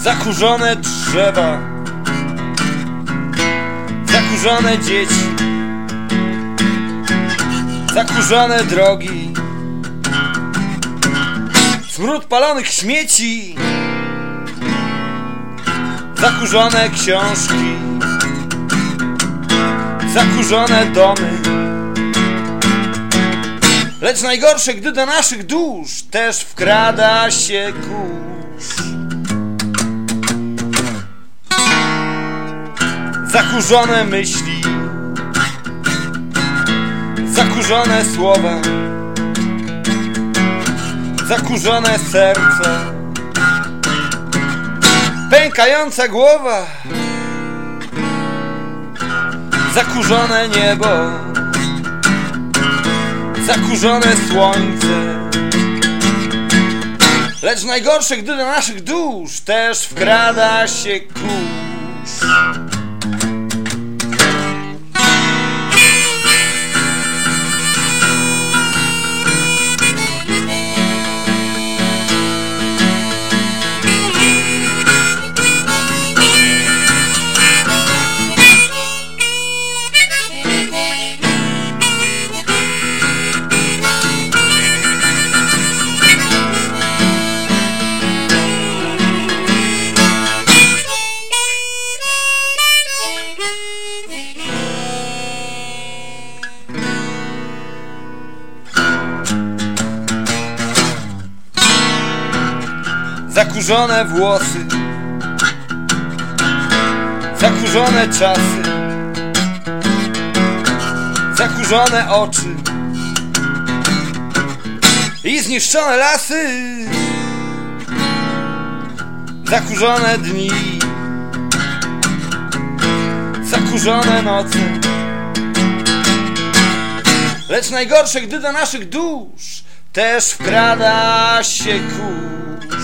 Zakurzone drzewa, zakurzone dzieci, zakurzone drogi, smród palonych śmieci, zakurzone książki, zakurzone domy. Lecz najgorsze, gdy do naszych dusz też wkrada się kurz. Zakurzone myśli, zakurzone słowa, zakurzone serce, pękająca głowa, zakurzone niebo, zakurzone słońce. Lecz najgorsze, gdy do naszych dusz też wkrada się kurz. Zakurzone włosy, zakurzone czasy, zakurzone oczy i zniszczone lasy, zakurzone dni, zakurzone noce. Lecz najgorsze, gdy do naszych dusz też wkrada się kurz.